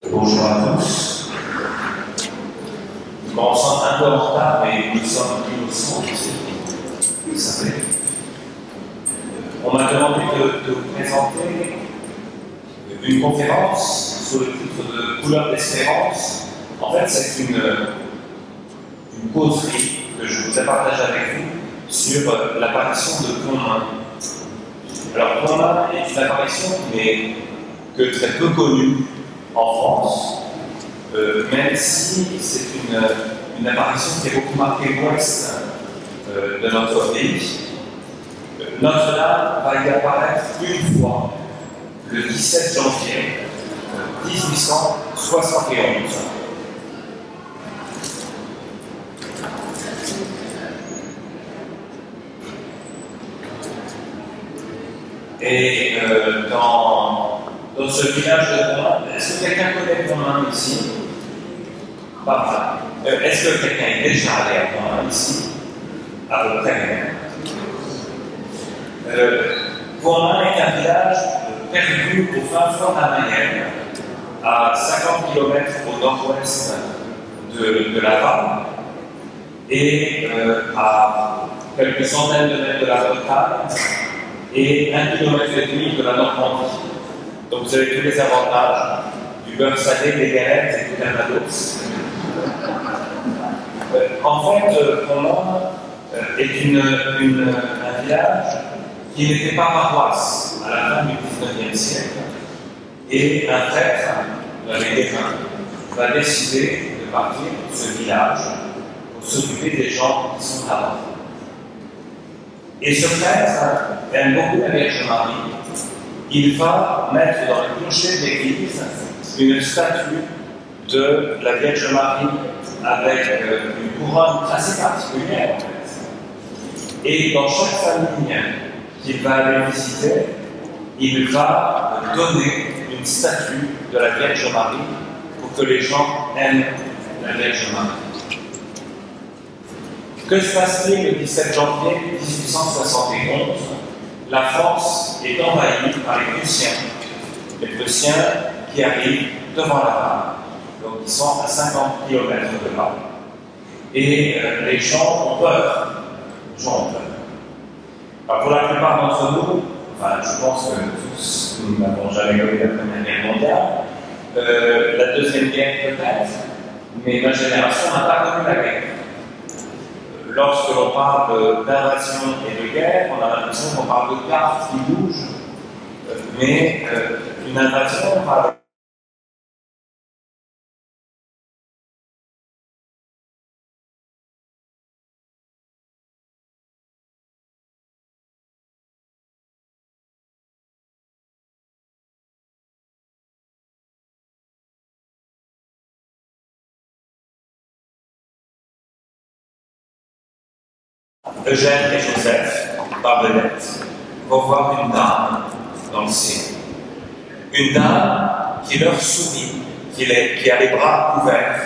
Bonjour à tous. Nous commençons un peu en retard, mais nous sommes innocents, vous le savez. On m'a demandé de vous présenter une conférence sous le titre de Couleurs d'espérance. En fait, c'est une causerie que je voudrais partager avec vous sur l'apparition de Conmin. Alors, Conmin est une apparition qui n'est que très peu connue en France, même si c'est une apparition qui est beaucoup marquée l'ouest de notre pays. Notre-Dame va y apparaître une fois, le 17 janvier 1871. Et dans ce village de Conmin, est-ce que quelqu'un connaît Conmin ici? Pas mal. Est-ce que quelqu'un est déjà allé à Conmin ici? À peu près. Conmin est un village perdu au fin fond de la Mayenne, à 50 km au nord-ouest de Laval, et à quelques centaines de mètres de la Bretagne, et 1,5 km de la Normandie. Donc vous avez tous les avantages du beurre salé, des galettes et du Calvados. En fait, Conmin est un village qui n'était pas paroisse à la fin du XIXe siècle. Et un prêtre, l'abbé Guérin, va décider de partir de ce village pour s'occuper des gens qui sont là-bas. Et ce prêtre aime beaucoup la Vierge Marie. Il va mettre dans le clocher de l'église une statue de la Vierge Marie avec une couronne assez particulière en fait. Et dans chaque famille qu'il va aller visiter, il va donner une statue de la Vierge Marie pour que les gens aiment la Vierge Marie. Que se passe-t-il le 17 janvier 1871? La France est envahie par les Prussiens qui arrivent devant la Laval, donc ils sont à 50 km de là. Et les gens ont peur. Alors, pour la plupart d'entre nous, je pense que tous, nous n'avons jamais connu la Première Guerre mondiale, la Deuxième Guerre peut-être, mais ma génération n'a pas connu la guerre. Lorsque l'on parle d'invasion et de guerre, on a l'impression qu'on parle de cartes qui bougent, mais une invasion, on parle Eugène et Joseph Barbenette vont voir une dame dans le ciel. Une dame qui leur sourit, qui a les bras ouverts.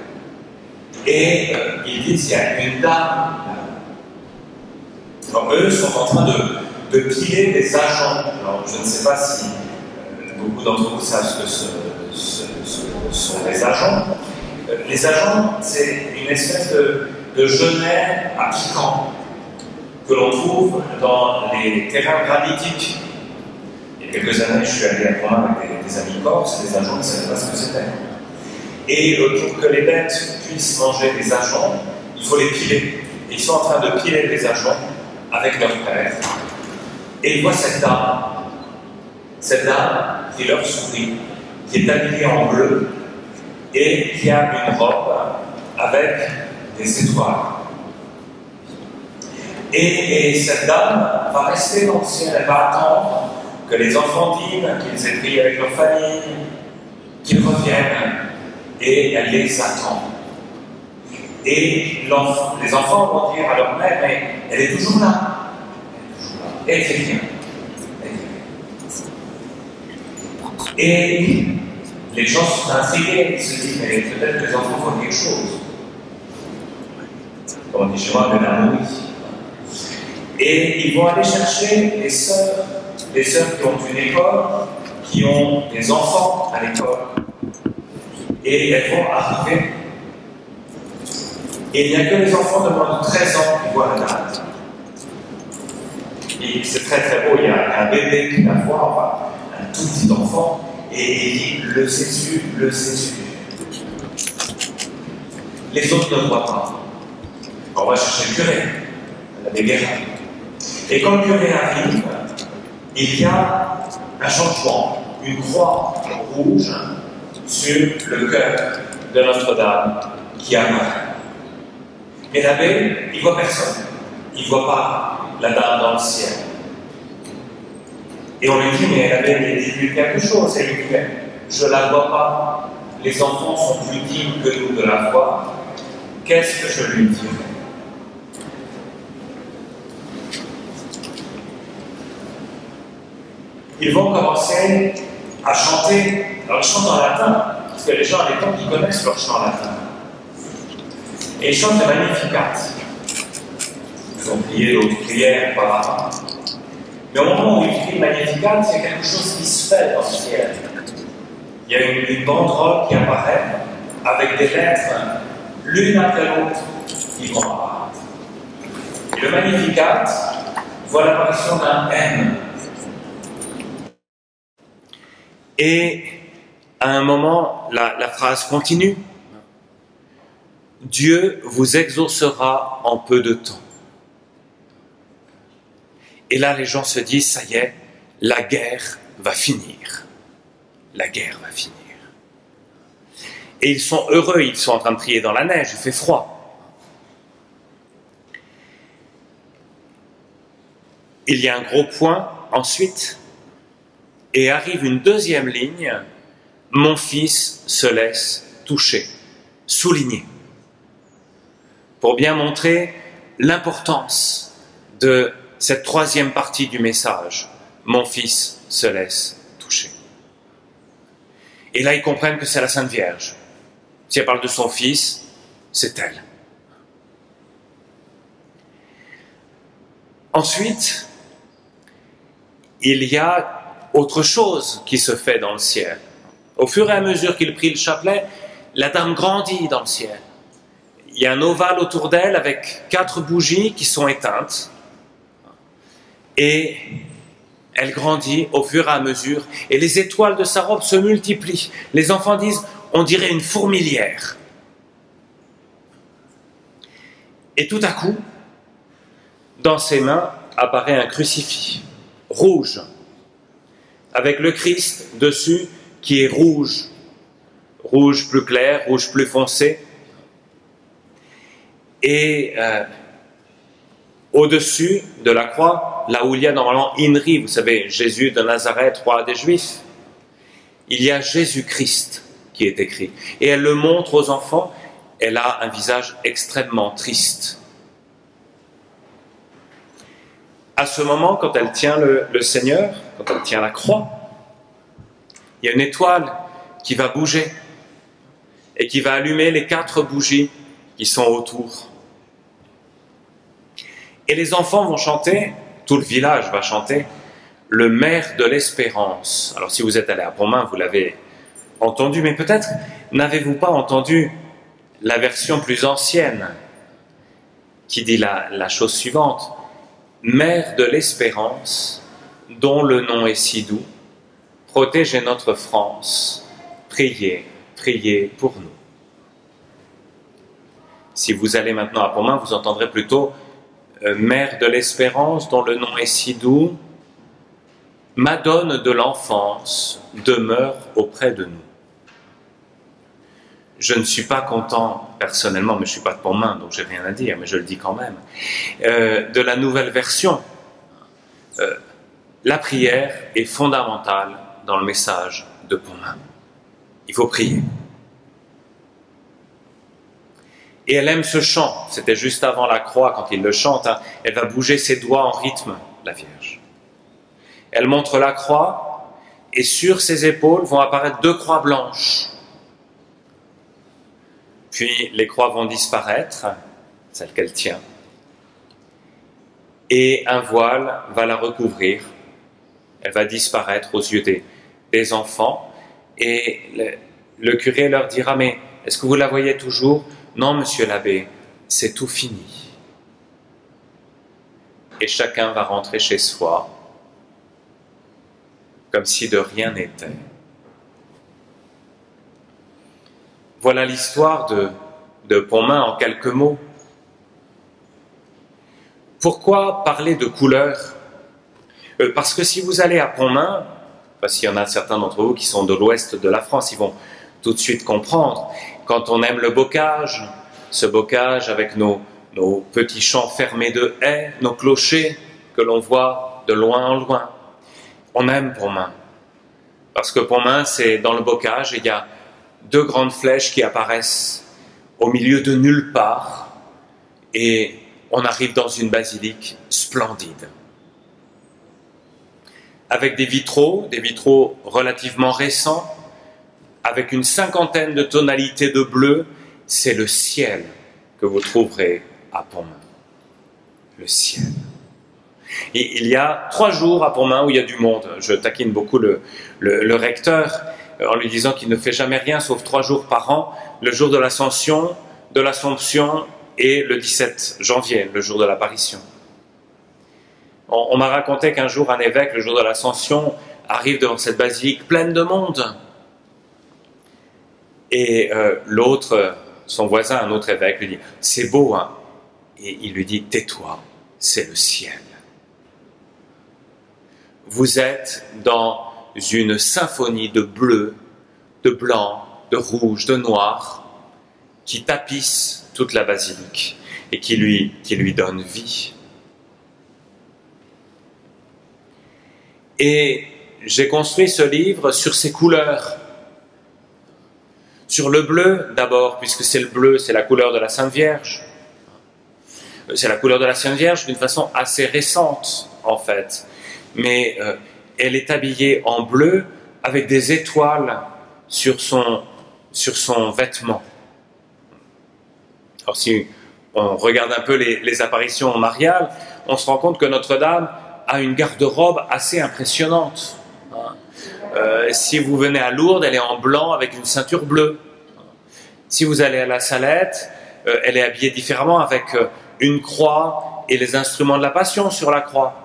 Et ils disent, il y a une dame. Alors, eux sont en train de piler des agents. Alors, je ne sais pas si beaucoup d'entre vous savent ce que ce sont les agents. Les agents, c'est une espèce de genêt à piquant que l'on trouve dans les terrains granitiques. Il y a quelques années, je suis allé à Conmin avec des amis corses, des agents, ils ne savaient pas ce que c'était. Et pour que les bêtes puissent manger des agents, il faut les piler. Et ils sont en train de piler des agents avec leur père. Et ils voient cette dame qui leur sourit, qui est habillée en bleu et qui a une robe avec des étoiles. Et cette dame va rester dans le ciel, elle va attendre que les enfants dînent, qu'ils aient prié avec leur famille, qu'ils reviennent, et elle les attend. Et les enfants vont dire à leur mère, mais elle est toujours là. Elle fait rien. Et les gens sont intrigués, ils se disent, mais peut-être que les enfants font quelque chose. Comme on dit chez moi, de la nourriture. Et ils vont aller chercher les sœurs qui ont une école, qui ont des enfants à l'école. et elles vont arriver. Et il n'y a que les enfants de moins de 13 ans qui voient la date. Et c'est très très beau, il y a un bébé qui la voit, enfin, un tout petit enfant, et il dit le sais-tu, le sais-tu. Les autres ne voient pas. On va chercher le curé, l'abbé Guérin. Et quand le curé arrive, il y a un changement, une croix rouge sur le cœur de Notre-Dame qui apparaît. Mais l'abbé, il ne voit personne. Il ne voit pas la dame dans le ciel. Et on lui dit, mais l'abbé, dis-lui quelque chose. Et il lui dit, je ne la vois pas. Les enfants sont plus dignes que nous de la voir. Qu'est-ce que je lui dirai? Ils vont commencer à chanter. Alors, ils chantent en latin, parce que les gens à l'époque, ils connaissent leur chant latin. Et ils chantent le Magnificat. Ils ont prié d'autres prières auparavant. Mais au moment où ils crient le Magnificat, il y a quelque chose qui se fait dans le ciel. Il y a une banderole qui apparaît avec des lettres, l'une après l'autre, qui vont apparaître. Et le Magnificat voit l'apparition d'un M. Et à un moment, la phrase continue. Dieu vous exaucera en peu de temps. Et là, les gens se disent, ça y est, la guerre va finir. La guerre va finir. Et ils sont heureux, ils sont en train de prier dans la neige, il fait froid. Il y a un gros point ensuite, et arrive une deuxième ligne, mon fils se laisse toucher, souligner, pour bien montrer l'importance de cette troisième partie du message. Mon fils se laisse toucher. Et là, ils comprennent que c'est la Sainte Vierge. Si elle parle de son fils, c'est elle. Ensuite, il y a autre chose qui se fait dans le ciel. Au fur et à mesure qu'il prie le chapelet, la dame grandit dans le ciel. Il y a un ovale autour d'elle avec 4 bougies qui sont éteintes. Et elle grandit au fur et à mesure. Et les étoiles de sa robe se multiplient. Les enfants disent, on dirait une fourmilière. Et tout à coup, dans ses mains apparaît un crucifix rouge, avec le Christ dessus qui est rouge. Rouge plus clair, rouge plus foncé. Et au-dessus de la croix, là où il y a normalement Inri, vous savez, Jésus de Nazareth, roi des Juifs, il y a Jésus-Christ qui est écrit. Et elle le montre aux enfants, elle a un visage extrêmement triste. À ce moment, quand elle tient le Seigneur, quand elle tient la croix, il y a une étoile qui va bouger et qui va allumer les 4 bougies qui sont autour. Et les enfants vont chanter, tout le village va chanter, le maire de l'espérance. Alors si vous êtes allé à Pontmain, vous l'avez entendu, mais peut-être n'avez-vous pas entendu la version plus ancienne qui dit la chose suivante. Mère de l'espérance, dont le nom est si doux, protégez notre France, priez, priez pour nous. Si vous allez maintenant à Pontmain, vous entendrez plutôt Mère de l'espérance, dont le nom est si doux, Madone de l'enfance, demeure auprès de nous. Je ne suis pas content, personnellement, mais je ne suis pas de Pontmain, donc j'ai rien à dire, mais je le dis quand même, de la nouvelle version. La prière est fondamentale dans le message de Pontmain. Il faut prier. Et elle aime ce chant, c'était juste avant la croix quand il le chante, hein. Elle va bouger ses doigts en rythme, la Vierge. Elle montre la croix, et sur ses épaules vont apparaître 2 croix blanches. Puis les croix vont disparaître, celle qu'elle tient, et un voile va la recouvrir. Elle va disparaître aux yeux des enfants, et le curé leur dira « Mais est-ce que vous la voyez toujours ?»« Non, monsieur l'abbé, c'est tout fini. » Et chacun va rentrer chez soi, comme si de rien n'était. Voilà l'histoire de Pontmain en quelques mots. Pourquoi parler de couleur ? Parce que si vous allez à Pontmain, parce qu'il y en a certains d'entre vous qui sont de l'ouest de la France, ils vont tout de suite comprendre. Quand on aime le bocage, ce bocage avec nos petits champs fermés de haies, nos clochers que l'on voit de loin en loin, on aime Pontmain. Parce que Pontmain, c'est dans le bocage, et il y a 2 grandes flèches qui apparaissent au milieu de nulle part, et on arrive dans une basilique splendide. Avec des vitraux relativement récents, avec une 50aine de tonalités de bleu, c'est le ciel que vous trouverez à Pontmain. Le ciel. Et il y a 3 jours à Pontmain où il y a du monde. Je taquine beaucoup le recteur en lui disant qu'il ne fait jamais rien sauf 3 jours par an, le jour de l'Ascension, de l'Assomption et le 17 janvier, le jour de l'apparition. On m'a raconté qu'un jour, un évêque, le jour de l'Ascension, arrive devant cette basilique pleine de monde. Et l'autre, son voisin, un autre évêque, lui dit « C'est beau, hein ?» Et il lui dit « Tais-toi, c'est le ciel. » Vous êtes dans une symphonie de bleu, de blanc, de rouge, de noir, qui tapisse toute la basilique et qui lui donne vie. Et j'ai construit ce livre sur ces couleurs. Sur le bleu d'abord, puisque c'est le bleu, c'est la couleur de la Sainte Vierge. C'est la couleur de la Sainte Vierge d'une façon assez récente, en fait. Mais elle est habillée en bleu avec des étoiles sur son vêtement. Alors si on regarde un peu les apparitions mariales, on se rend compte que Notre-Dame a une garde-robe assez impressionnante. Si vous venez à Lourdes, elle est en blanc avec une ceinture bleue. Si vous allez à la Salette, elle est habillée différemment avec une croix et les instruments de la Passion sur la croix.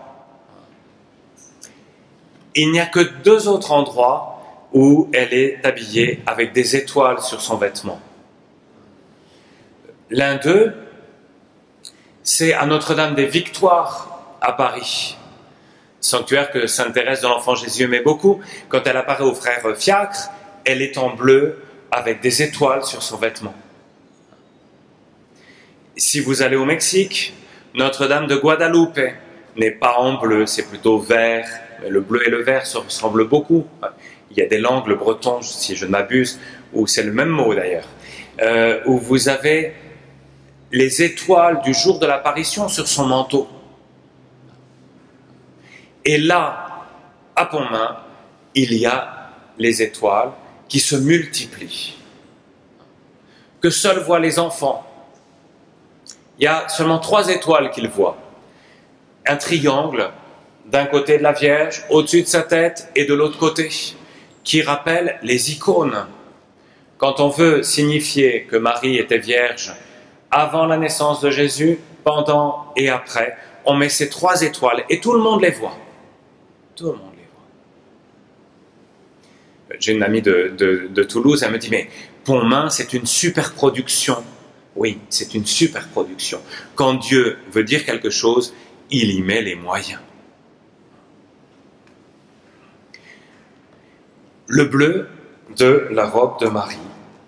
Il n'y a que 2 autres endroits où elle est habillée avec des étoiles sur son vêtement. L'un d'eux, c'est à Notre-Dame des Victoires à Paris. Sanctuaire que Sainte Thérèse de l'Enfant Jésus aimait beaucoup. Quand elle apparaît au frère Fiacre, elle est en bleu avec des étoiles sur son vêtement. Si vous allez au Mexique, Notre-Dame de Guadalupe n'est pas en bleu, c'est plutôt vert. Mais le bleu et le vert se ressemblent beaucoup. Il y a des langues, le breton, si je ne m'abuse, où c'est le même mot d'ailleurs, où vous avez les étoiles du jour de l'apparition sur son manteau. Et là, à Pontmain, il y a les étoiles qui se multiplient, que seuls voient les enfants. Il y a seulement 3 étoiles qu'ils voient. Un triangle d'un côté de la Vierge, au-dessus de sa tête, et de l'autre côté, qui rappelle les icônes. Quand on veut signifier que Marie était vierge avant la naissance de Jésus, pendant et après, on met ces 3 étoiles, et tout le monde les voit. Tout le monde les voit. J'ai une amie de Toulouse, elle me dit « Mais Pontmain, c'est une superproduction. » Oui, c'est une superproduction. Quand Dieu veut dire quelque chose, il y met les moyens. Le bleu de la robe de Marie.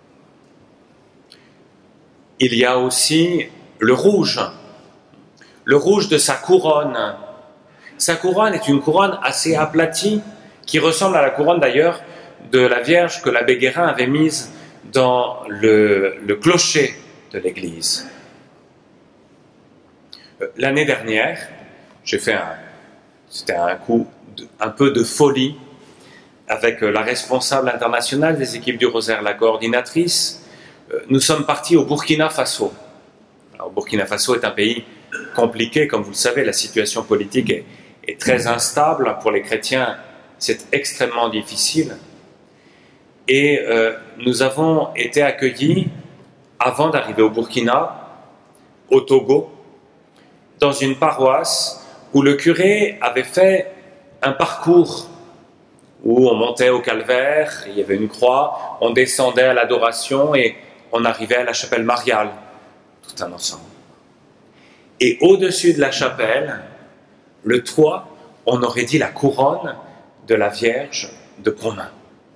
Il y a aussi le rouge de sa couronne. Sa couronne est une couronne assez aplatie, qui ressemble à la couronne d'ailleurs de la Vierge que l'abbé Guérin avait mise dans le clocher de l'église. L'année dernière, c'était un coup un peu de folie, avec la responsable internationale des équipes du Rosaire, la coordinatrice. Nous sommes partis au Burkina Faso. Alors, Burkina Faso est un pays compliqué, comme vous le savez, la situation politique est très instable. Pour les chrétiens, c'est extrêmement difficile. Et nous avons été accueillis, avant d'arriver au Burkina, au Togo, dans une paroisse où le curé avait fait un parcours où on montait au calvaire, il y avait une croix, on descendait à l'adoration et on arrivait à la chapelle mariale, tout un ensemble. Et au-dessus de la chapelle, le toit, on aurait dit la couronne de la Vierge de Pontmain.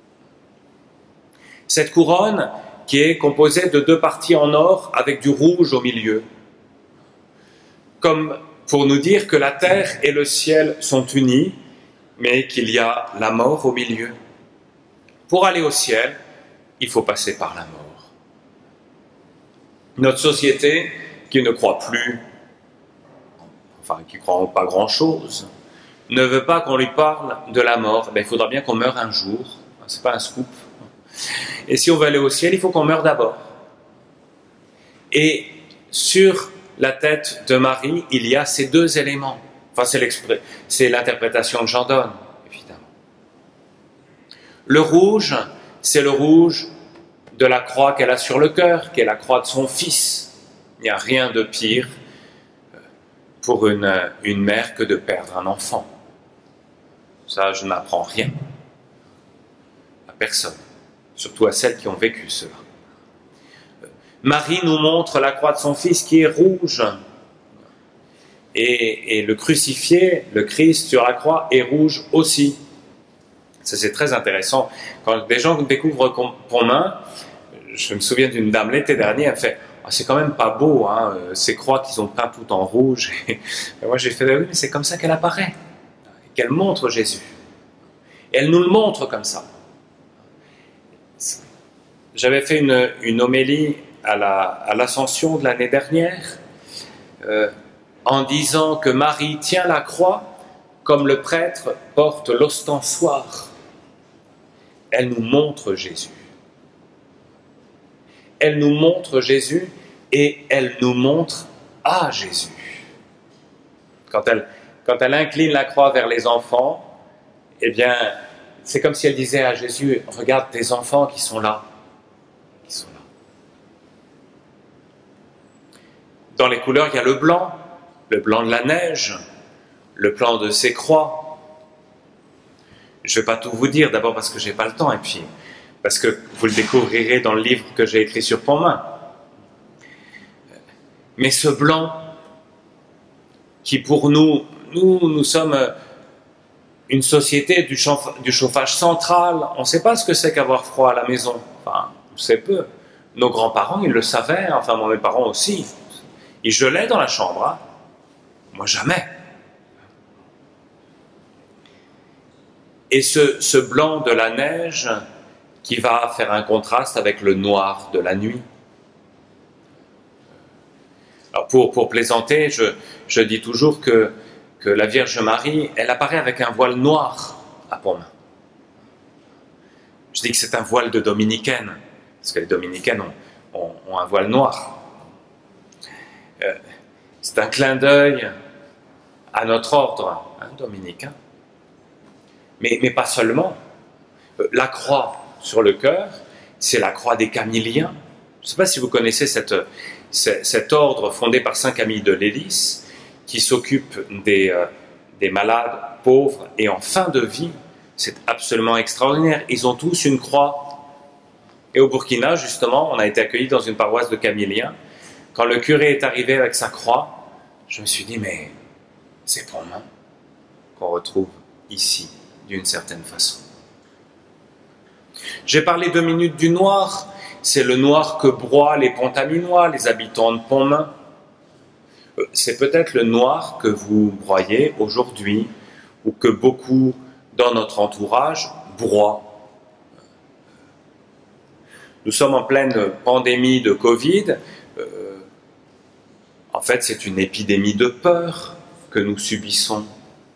Cette couronne qui est composée de 2 parties en or avec du rouge au milieu, comme pour nous dire que la terre et le ciel sont unis, mais qu'il y a la mort au milieu. Pour aller au ciel, il faut passer par la mort. Notre société, qui ne croit plus, enfin qui ne croit pas grand-chose, ne veut pas qu'on lui parle de la mort. Il faudra bien qu'on meure un jour, c'est pas un scoop. Et si on veut aller au ciel, il faut qu'on meure d'abord. Et sur la tête de Marie, il y a ces 2 éléments. Enfin, c'est l'interprétation que j'en donne, évidemment. Le rouge, c'est le rouge de la croix qu'elle a sur le cœur, qui est la croix de son fils. Il n'y a rien de pire pour une mère que de perdre un enfant. Ça, je n'apprends rien à personne, surtout à celles qui ont vécu cela. Marie nous montre la croix de son fils qui est rouge. Et le crucifié, le Christ sur la croix, est rouge aussi. Ça, c'est très intéressant. Quand des gens découvrent Pontmain, je me souviens d'une dame l'été dernier, elle fait « c'est quand même pas beau, hein, ces croix qu'ils ont peintes tout en rouge. » Et moi, j'ai fait « oui, mais c'est comme ça qu'elle apparaît, qu'elle montre Jésus. » Et elle nous le montre comme ça. J'avais fait une homélie à l'Ascension de l'année dernière, en disant que Marie tient la croix comme le prêtre porte l'ostensoir. Elle nous montre Jésus. Elle nous montre Jésus et elle nous montre à Jésus. Quand elle incline la croix vers les enfants, eh bien, c'est comme si elle disait à Jésus, regarde tes enfants qui sont là. Qui sont là. Dans les couleurs, il y a le blanc de la neige, le blanc de ses croix. Je ne vais pas tout vous dire, d'abord parce que je n'ai pas le temps, et puis parce que vous le découvrirez dans le livre que j'ai écrit sur Pontmain. Mais ce blanc, qui pour nous sommes une société du chauffage central, on ne sait pas ce que c'est qu'avoir froid à la maison. Enfin, on sait peu. Nos grands-parents, ils le savaient, enfin moi, mes parents aussi. Ils gelaient dans la chambre, hein. Moi, jamais. Et ce blanc de la neige qui va faire un contraste avec le noir de la nuit. Alors pour plaisanter, je dis toujours que la Vierge Marie, elle apparaît avec un voile noir à Pontmain. Je dis que c'est un voile de dominicaine, parce que les dominicaines ont un voile noir. C'est un clin d'œil à notre ordre dominicain. Mais pas seulement. La croix sur le cœur, c'est la croix des Camilliens. Je ne sais pas si vous connaissez cet ordre fondé par saint Camille de Lélis, qui s'occupe des malades pauvres et en fin de vie. C'est absolument extraordinaire. Ils ont tous une croix. Et au Burkina, justement, on a été accueillis dans une paroisse de Camilliens. Quand le curé est arrivé avec sa croix, je me suis dit, mais c'est Pontmain qu'on retrouve ici, d'une certaine façon. J'ai parlé 2 minutes du noir. C'est le noir que broient les Pontaminois, les habitants de Pontmain. C'est peut-être le noir que vous broyez aujourd'hui, ou que beaucoup dans notre entourage broient. Nous sommes en pleine pandémie de Covid. En fait, c'est une épidémie de peur que nous subissons.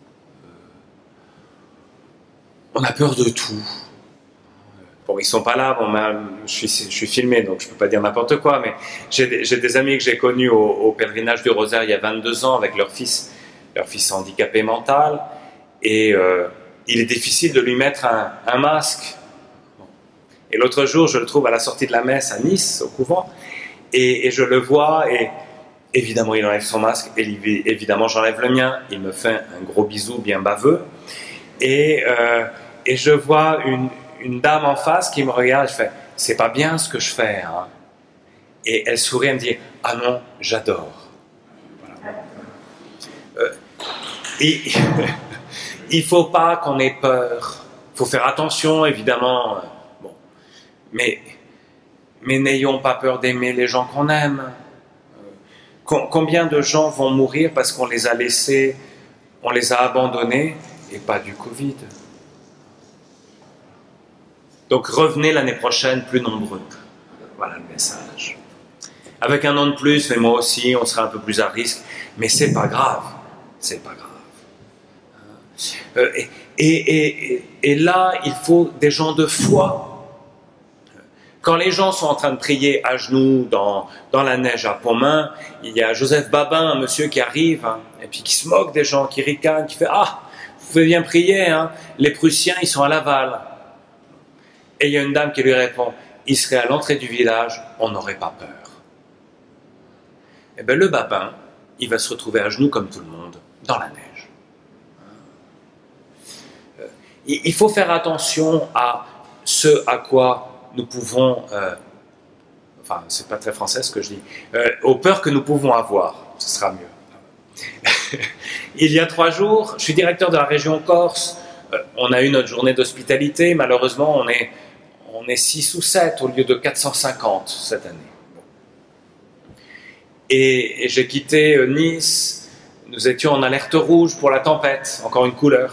On a peur de tout. Bon, ils ne sont pas là, bon, je suis filmé, donc je ne peux pas dire n'importe quoi, mais j'ai des amis que j'ai connus au pèlerinage du Rosaire il y a 22 ans avec leur fils handicapé mental, et il est difficile de lui mettre un masque. Et l'autre jour, je le trouve à la sortie de la messe à Nice, au couvent, et je le vois, et évidemment, il enlève son masque, et évidemment, j'enlève le mien. Il me fait un gros bisou bien baveux, et je vois une dame en face qui me regarde, je fais « c'est pas bien ce que je fais, hein ?» Et elle sourit, elle me dit « ah non, j'adore. » Voilà. Il faut pas qu'on ait peur. Il faut faire attention, évidemment. Bon. Mais n'ayons pas peur d'aimer les gens qu'on aime. Combien de gens vont mourir parce qu'on les a laissés, on les a abandonnés, et pas du Covid. Donc revenez l'année prochaine plus nombreux. Voilà le message. Avec un an de plus, mais moi aussi, on sera un peu plus à risque. Mais c'est pas grave. C'est pas grave. Et là, il faut des gens de foi. Quand les gens sont en train de prier à genoux dans la neige à Pontmain, il y a Joseph Babin, un monsieur qui arrive, hein, et puis qui se moque des gens, qui ricane, qui fait « Ah, vous pouvez bien prier, hein, les Prussiens, ils sont à Laval. » Et il y a une dame qui lui répond « Il serait à l'entrée du village, on n'aurait pas peur. » Eh bien, le Babin, il va se retrouver à genoux comme tout le monde, dans la neige. Il faut faire attention à ce à quoi nous pouvons, enfin, c'est pas très français ce que je dis, aux peurs que nous pouvons avoir, ce sera mieux. Il y a 3 jours, je suis directeur de la région Corse, on a eu notre journée d'hospitalité, malheureusement on est 6 ou 7 au lieu de 450 cette année. Et j'ai quitté Nice, nous étions en alerte rouge pour la tempête, encore une couleur.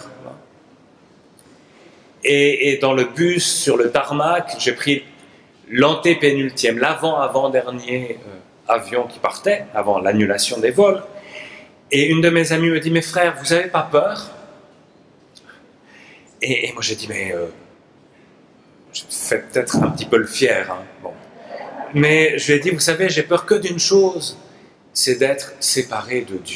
Et dans le bus, sur le tarmac, j'ai pris l'antépénultième, l'avant-avant-dernier avion qui partait, avant l'annulation des vols. Et une de mes amies me dit « Mais frère, vous n'avez pas peur ?» Et moi j'ai dit « Mais je fais peut-être un petit peu le fier. Hein. Bon. » Mais je lui ai dit « Vous savez, j'ai peur que d'une chose, c'est d'être séparé de Dieu. »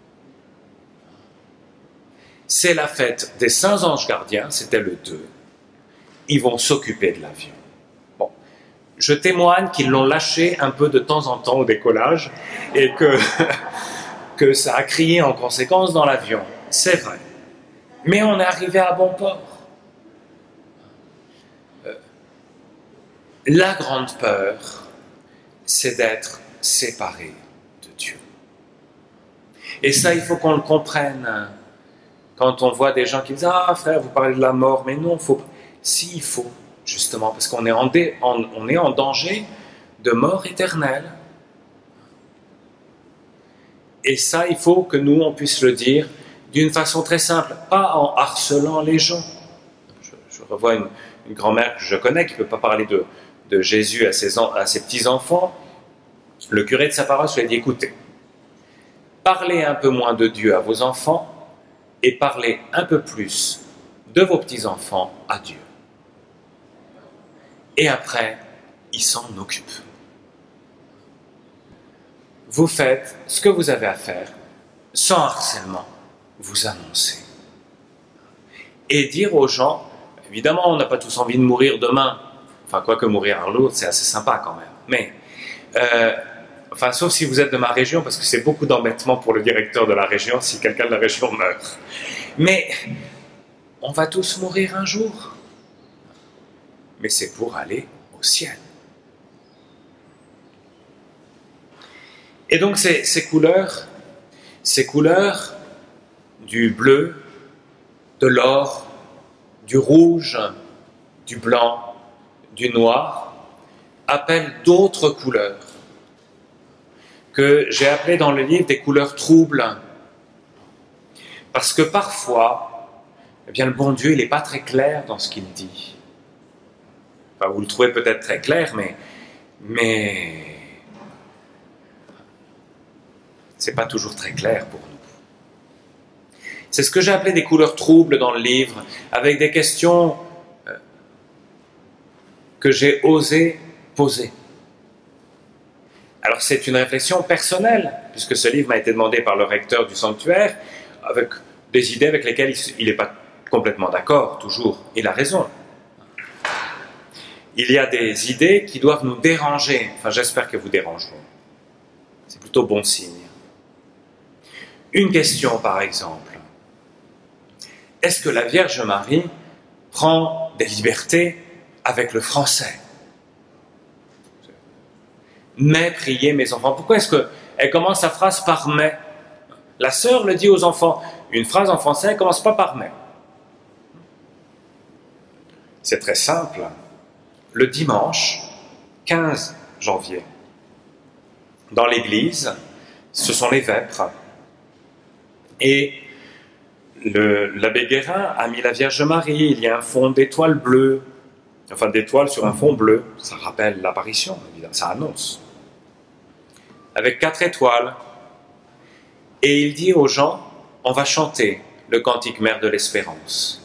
C'est la fête des saints anges gardiens, c'était le 2. Ils vont s'occuper de l'avion. Bon, je témoigne qu'ils l'ont lâché un peu de temps en temps au décollage et que ça a crié en conséquence dans l'avion. C'est vrai. Mais on est arrivé à bon port. La grande peur, c'est d'être séparé de Dieu. Et ça, il faut qu'on le comprenne. Quand on voit des gens qui disent « Ah frère, vous parlez de la mort », mais non, faut pas. Si, il faut, justement, parce qu'on est en danger de mort éternelle. Et ça, il faut que nous, on puisse le dire d'une façon très simple, pas en harcelant les gens. Je revois une grand-mère que je connais qui ne peut pas parler de Jésus à ses petits-enfants. Le curé de sa paroisse lui a dit « Écoutez, parlez un peu moins de Dieu à vos enfants, et parlez un peu plus de vos petits-enfants à Dieu. Et après, il s'en occupe. Vous faites ce que vous avez à faire, sans harcèlement, vous annoncez. Et dire aux gens, évidemment, on n'a pas tous envie de mourir demain, enfin, quoique mourir à Lourdes, c'est assez sympa quand même, mais... Enfin, sauf si vous êtes de ma région, parce que c'est beaucoup d'embêtement pour le directeur de la région si quelqu'un de la région meurt. Mais on va tous mourir un jour. Mais c'est pour aller au ciel. Et donc ces couleurs du bleu, de l'or, du rouge, du blanc, du noir, appellent d'autres couleurs que j'ai appelé dans le livre des couleurs troubles. Parce que parfois, eh bien, le bon Dieu, il n'est pas très clair dans ce qu'il dit. Enfin, vous le trouvez peut-être très clair, mais c'est pas toujours très clair pour nous. C'est ce que j'ai appelé des couleurs troubles dans le livre, avec des questions que j'ai osé poser. Alors c'est une réflexion personnelle, puisque ce livre m'a été demandé par le recteur du sanctuaire, avec des idées avec lesquelles il n'est pas complètement d'accord, toujours. Il a raison. il y a des idées qui doivent nous déranger. Enfin, j'espère que vous dérangeront. C'est plutôt bon signe. Une question, par exemple. Est-ce que la Vierge Marie prend des libertés avec le français? Mais priez mes enfants. Pourquoi est-ce qu'elle commence sa phrase par mais? La sœur le dit aux enfants. Une phrase en français ne commence pas par mais. C'est très simple. Le dimanche 15 janvier, dans l'église, ce sont les vêpres. Et l'abbé Guérin a mis la Vierge Marie. Il y a un fond d'étoiles bleues, enfin d'étoiles sur un fond bleu. Ça rappelle l'apparition, évidemment, ça annonce. Avec 4 étoiles. Et il dit aux gens, on va chanter le cantique Mère de l'Espérance.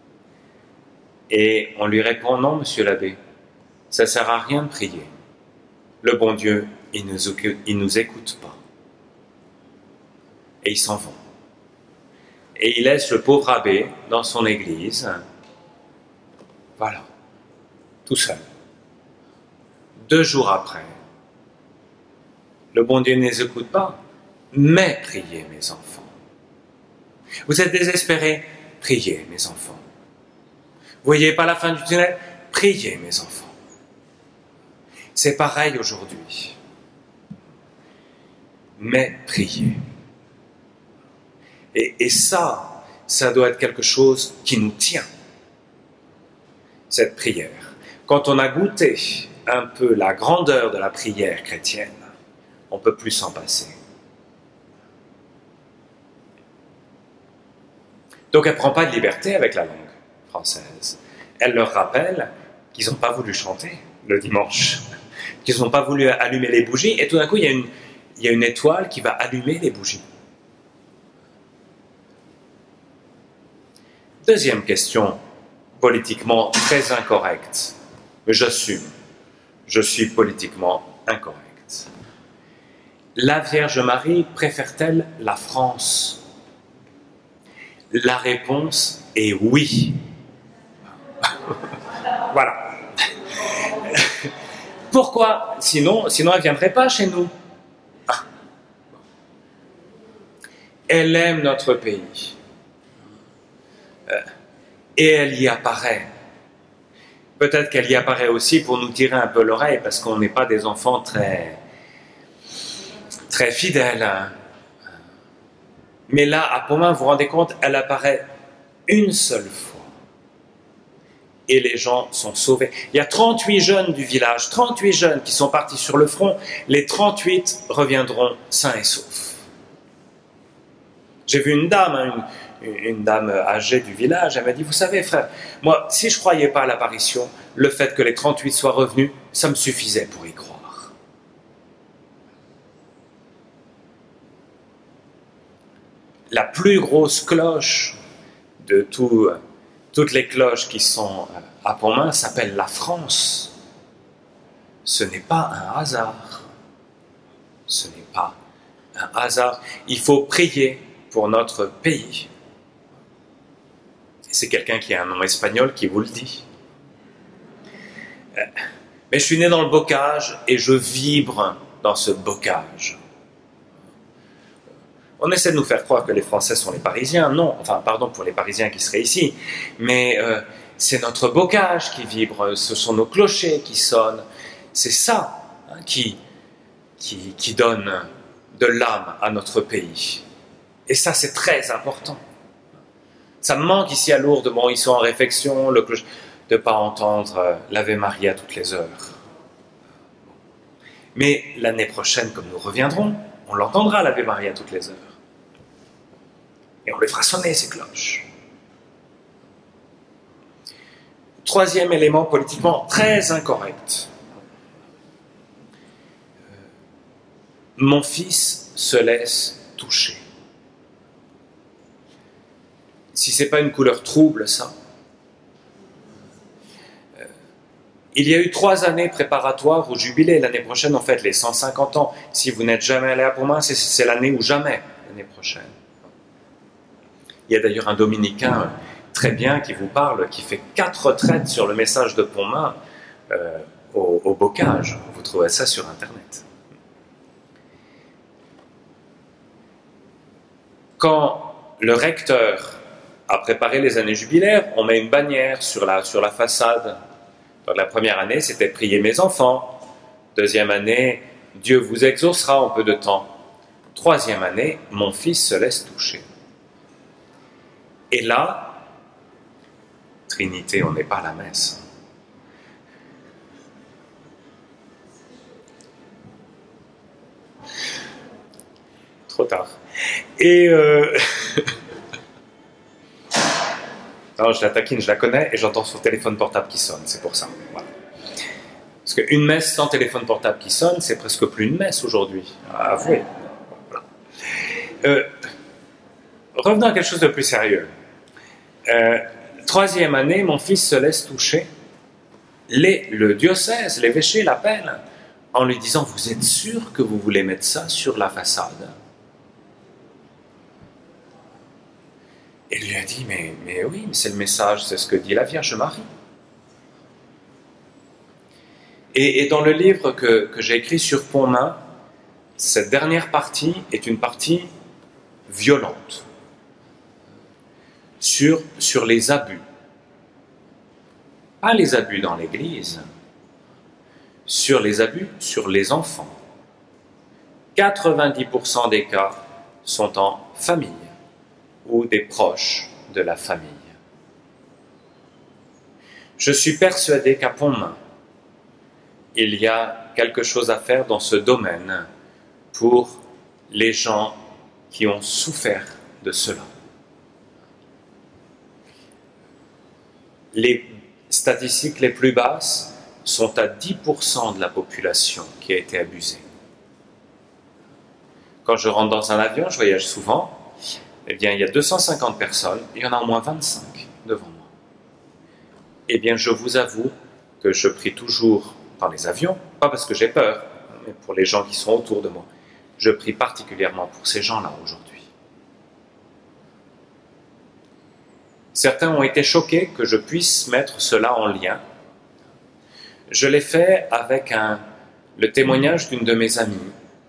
Et on lui répond, non, monsieur l'abbé, ça ne sert à rien de prier. Le bon Dieu, il nous écoute pas. Et ils s'en vont. Et il laisse le pauvre abbé dans son église. Voilà, tout seul. 2 jours après, le bon Dieu ne les écoute pas, mais priez mes enfants. Vous êtes désespérés, priez mes enfants. Vous voyez pas la fin du tunnel, priez mes enfants. C'est pareil aujourd'hui. Mais priez. Et ça doit être quelque chose qui nous tient, cette prière. Quand on a goûté un peu la grandeur de la prière chrétienne, on ne peut plus s'en passer. Donc elle ne prend pas de liberté avec la langue française. Elle leur rappelle qu'ils n'ont pas voulu chanter le dimanche, qu'ils n'ont pas voulu allumer les bougies, et tout d'un coup il y a une étoile qui va allumer les bougies. Deuxième question, politiquement très incorrecte, mais j'assume, je suis politiquement incorrect. La Vierge Marie préfère-t-elle la France? La réponse est oui. Voilà. Pourquoi? Sinon elle ne viendrait pas chez nous. Elle aime notre pays. Et elle y apparaît. Peut-être qu'elle y apparaît aussi pour nous tirer un peu l'oreille, parce qu'on n'est pas des enfants très fidèles. Hein. Mais là, à Pontmain, vous vous rendez compte, elle apparaît une seule fois. Et les gens sont sauvés. Il y a 38 jeunes du village, 38 jeunes qui sont partis sur le front. Les 38 reviendront sains et saufs. J'ai vu une dame, une dame âgée du village, elle m'a dit, vous savez frère, moi, si je ne croyais pas à l'apparition, le fait que les 38 soient revenus, ça me suffisait pour y croire. La plus grosse cloche de toutes les cloches qui sont à Pontmain s'appelle la France. Ce n'est pas un hasard. Ce n'est pas un hasard. Il faut prier pour notre pays. C'est quelqu'un qui a un nom espagnol qui vous le dit. Mais je suis né dans le bocage et je vibre dans ce bocage. On essaie de nous faire croire que les Français sont les Parisiens. Non, enfin, pardon pour les Parisiens qui seraient ici. Mais c'est notre bocage qui vibre, ce sont nos clochers qui sonnent. C'est ça hein, qui donne de l'âme à notre pays. Et ça, c'est très important. Ça me manque ici à Lourdes. Bon, ils sont en réflexion, de ne pas entendre l'Ave Maria toutes les heures. Mais l'année prochaine, comme nous reviendrons, on l'entendra l'Ave Maria toutes les heures. Et on les fera sonner, ces cloches. Troisième élément politiquement très incorrect. Mon fils se laisse toucher. Si ce n'est pas une couleur trouble, ça. Il y a eu 3 années préparatoires au jubilé. L'année prochaine, on fête les 150 ans. Si vous n'êtes jamais allé à Pontmain, c'est l'année ou jamais, l'année prochaine. Il y a d'ailleurs un dominicain très bien qui vous parle, qui fait 4 retraites sur le message de Pontmain. au bocage. Vous trouverez ça sur Internet. Quand le recteur a préparé les années jubilaires, on met une bannière sur la façade. Donc la première année, c'était « Priez mes enfants ». Deuxième année, « Dieu vous exaucera en peu de temps ». Troisième année, « Mon fils se laisse toucher ». Et là, Trinité, on n'est pas à la messe. Trop tard. Et non, je la taquine, je la connais, et j'entends son téléphone portable qui sonne, c'est pour ça. Voilà. Parce qu'une messe sans téléphone portable qui sonne, c'est presque plus une messe aujourd'hui, avouez. Voilà. Revenons à quelque chose de plus sérieux. Troisième année, mon fils se laisse toucher. Le diocèse, l'évêché l'appelle en lui disant « Vous êtes sûr que vous voulez mettre ça sur la façade ?» Et lui a dit, mais oui, mais c'est le message, c'est ce que dit la Vierge Marie. Et dans le livre que j'ai écrit sur Pontmain, cette dernière partie est une partie violente sur les abus. Pas les abus dans l'Église, sur les abus sur les enfants. 90% des cas sont en famille ou des proches de la famille. Je suis persuadé qu'à Pontmain, il y a quelque chose à faire dans ce domaine pour les gens qui ont souffert de cela. Les statistiques les plus basses sont à 10% de la population qui a été abusée. Quand je rentre dans un avion, je voyage souvent, eh bien, il y a 250 personnes, il y en a au moins 25 devant moi. Eh bien, je vous avoue que je prie toujours dans les avions, pas parce que j'ai peur, mais pour les gens qui sont autour de moi. Je prie particulièrement pour ces gens-là aujourd'hui. Certains ont été choqués que je puisse mettre cela en lien. Je l'ai fait avec le témoignage d'une de mes amies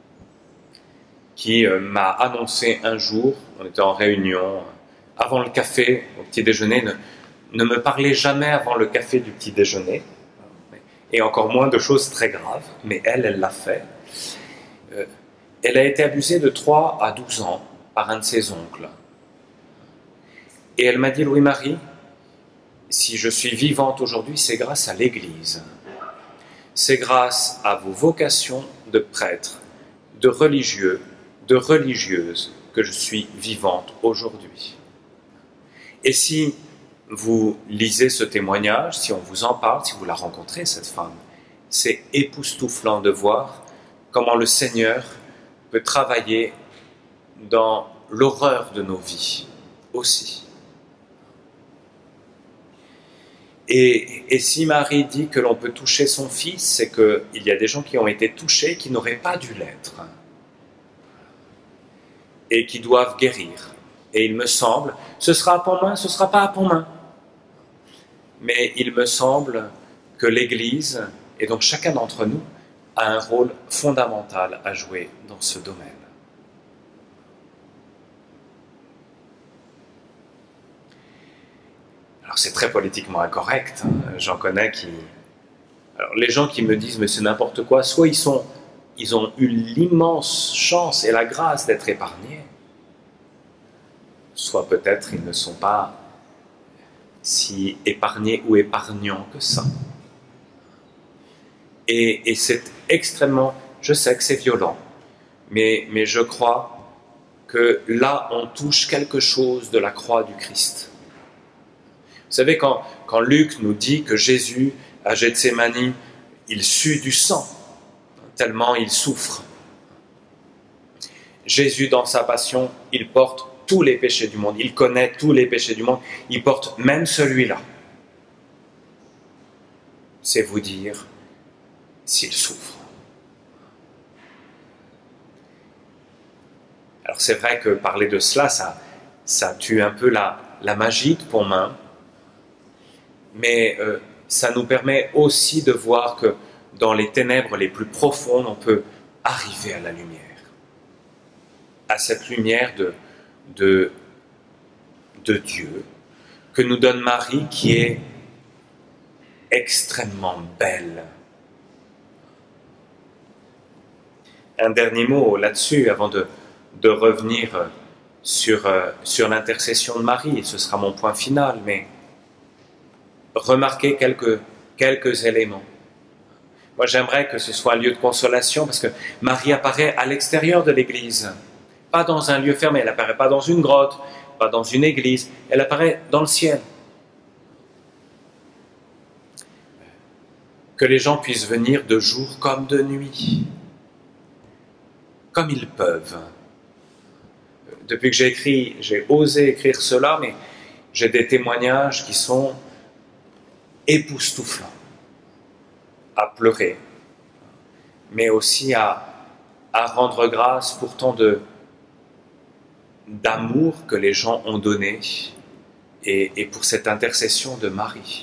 qui m'a annoncé un jour, on était en réunion, avant le café, au petit déjeuner, ne me parlez jamais avant le café du petit déjeuner, et encore moins de choses très graves, mais elle l'a fait. Elle a été abusée de 3 à 12 ans par un de ses oncles. Et elle m'a dit, Louis-Marie, si je suis vivante aujourd'hui, c'est grâce à l'Église. C'est grâce à vos vocations de prêtre, de religieux, de religieuse que je suis vivante aujourd'hui. Et si vous lisez ce témoignage, si on vous en parle, si vous la rencontrez, cette femme, c'est époustouflant de voir comment le Seigneur peut travailler dans l'horreur de nos vies aussi. Et si Marie dit que l'on peut toucher son fils, c'est qu'il y a des gens qui ont été touchés qui n'auraient pas dû l'être et qui doivent guérir. Et il me semble, ce sera à Pontmain, ce ne sera pas à Pontmain, mais il me semble que l'Église, et donc chacun d'entre nous, a un rôle fondamental à jouer dans ce domaine. Alors c'est très politiquement incorrect, hein. J'en connais qui... Alors les gens qui me disent mais c'est n'importe quoi, soit ils ont eu l'immense chance et la grâce d'être épargnés, soit peut-être ils ne sont pas si épargnés ou épargnants que ça. Et c'est extrêmement... Je sais que c'est violent, mais je crois que là, on touche quelque chose de la croix du Christ. Vous savez, quand Luc nous dit que Jésus, à Gethsémani, il sue du sang, tellement il souffre. Jésus, dans sa passion, il porte tous les péchés du monde, il connaît tous les péchés du monde, il porte même celui-là. C'est vous dire s'il souffre. Alors c'est vrai que parler de cela, ça tue un peu la magie de Pontmain, mais ça nous permet aussi de voir que dans les ténèbres les plus profondes, on peut arriver à la lumière. À cette lumière de Dieu que nous donne Marie, qui est extrêmement belle. Un dernier mot là-dessus, avant de revenir sur l'intercession de Marie, et ce sera mon point final, mais remarquez quelques éléments. Moi, j'aimerais que ce soit un lieu de consolation, parce que Marie apparaît à l'extérieur de l'église, pas dans un lieu fermé, elle n'apparaît pas dans une grotte, pas dans une église, elle apparaît dans le ciel. Que les gens puissent venir de jour comme de nuit, comme ils peuvent. Depuis que j'ai osé écrire cela, mais j'ai des témoignages qui sont époustouflants, à pleurer, mais aussi à rendre grâce pour tant d'amour que les gens ont donné et pour cette intercession de Marie.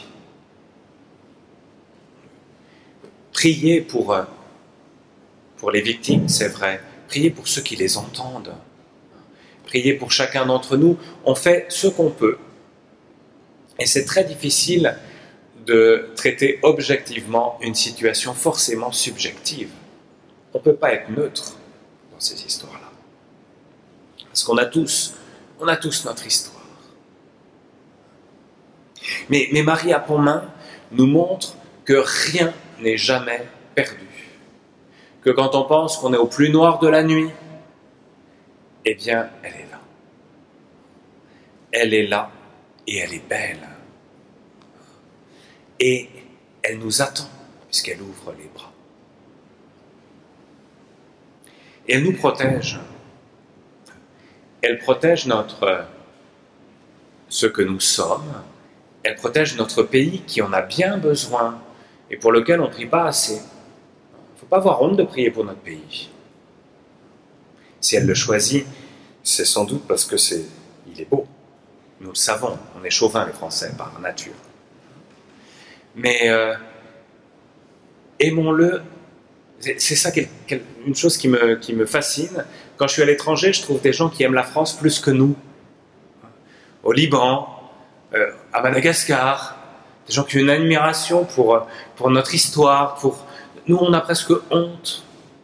Priez pour les victimes, c'est vrai. Priez pour ceux qui les entendent. Priez pour chacun d'entre nous. On fait ce qu'on peut. Et c'est très difficile de traiter objectivement une situation forcément subjective. On ne peut pas être neutre dans ces histoires-là. Parce qu'on a tous notre histoire. Mais Marie à Pontmain nous montre que rien n'est jamais perdu. Que quand on pense qu'on est au plus noir de la nuit, eh bien, elle est là. Elle est là et elle est belle. Et elle nous attend, puisqu'elle ouvre les bras. Et elle nous protège. Elle protège ce que nous sommes. Elle protège notre pays qui en a bien besoin et pour lequel on ne prie pas assez. Il ne faut pas avoir honte de prier pour notre pays. Si elle le choisit, c'est sans doute parce que il est beau. Nous le savons, on est chauvins les Français par nature. Mais aimons-le. C'est ça une chose qui me fascine. Quand je suis à l'étranger, je trouve des gens qui aiment la France plus que nous. Au Liban, à Madagascar, des gens qui ont une admiration pour notre histoire. Nous, on a presque honte.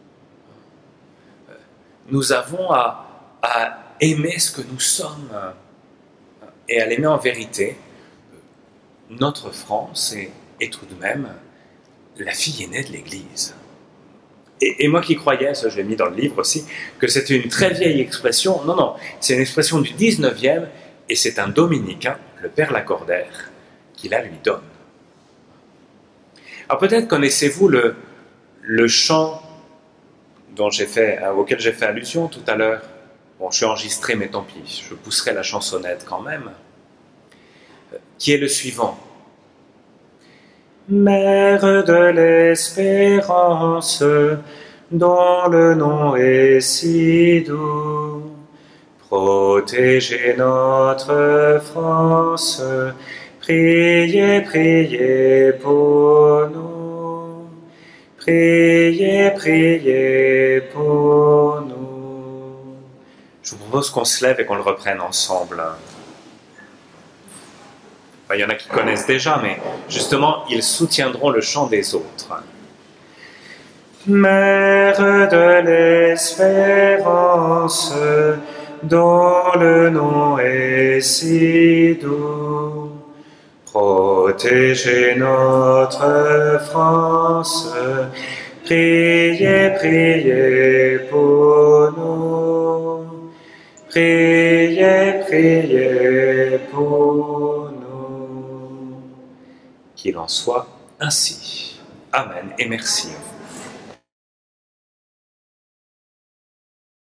Nous avons à aimer ce que nous sommes et à l'aimer en vérité. Notre France est tout de même la fille aînée de l'Église. Et moi qui croyais, ça je l'ai mis dans le livre aussi, que c'était une très vieille expression. Non, c'est une expression du 19e et c'est un dominicain, le père Lacordaire, qui la lui donne. Alors peut-être connaissez-vous le chant auquel j'ai fait allusion tout à l'heure. Bon, je suis enregistré, mais tant pis, je pousserai la chansonnette quand même, qui est le suivant. Mère de l'espérance, dont le nom est si doux, protégez notre France, priez, priez pour nous, priez, priez pour nous. Je vous propose qu'on se lève et qu'on le reprenne ensemble. Il y en a qui connaissent déjà, mais justement, ils soutiendront le chant des autres. Mère de l'espérance, dont le nom est si doux, protégez notre France, priez, priez pour nous, priez, priez pour nous. Qu'il en soit ainsi. Amen et merci à vous.